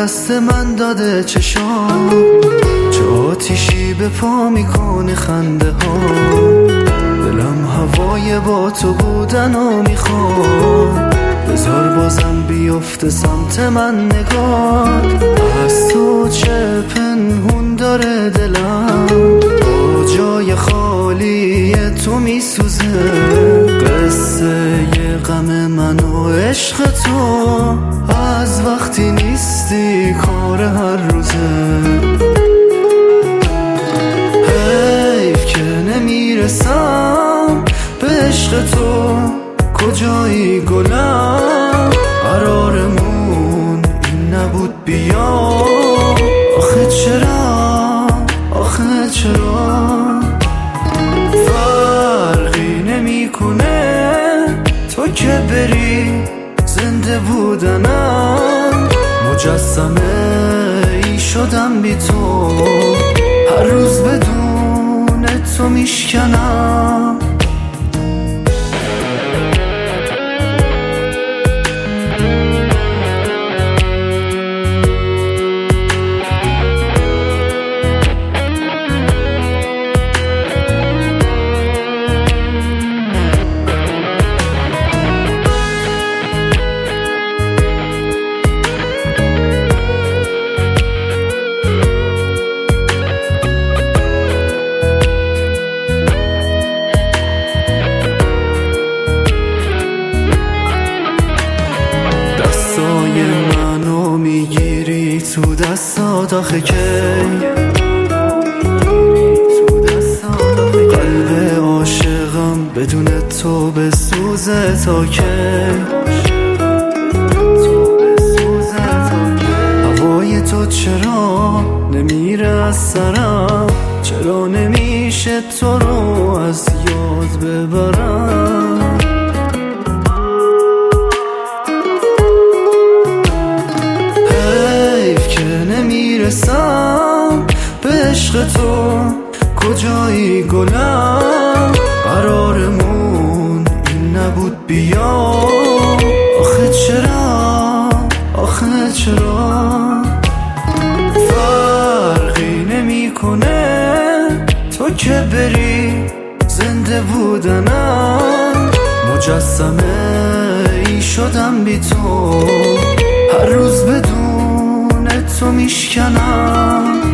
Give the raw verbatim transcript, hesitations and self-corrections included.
دست من داده چشام، چه آتیشی به پا میکنه خنده ها. دلم هوای با تو بودنو میخواد، بذار بازم بیفته سمت من نگاه. از تو چه پنهون داره دلم، با جای خالی تو میسوزه. قصه ی غم من و عشق تو از وقتی نیستی کار هر روزه. حیف که نمیرسم به عشق تو، کجایی گلم؟ قرارمون این نبود بیا. آخه چرا، آخه چرا فرقی نمیکنه تو که بری، زنده بودنم مجسمه ای شدم بی تو. هر روز بدون تو میشکنم. دستای منو میگیری تو دستات آخه کی، قلب عاشقم بدون تو بسوزه تا کی. هوای تو چرا نمیره از سرم، چرا نمیشه تو رو از یاد ببرم. نمیرسم به عشق تو، کجایی گلم؟ قرارمون این نبود بیا. آخه چرا، آخه چرا فرقی نمیکنه تو که بری، زنده بودنم مجسمه ای شدم بی تو. هر روز بدون تو میشکنم.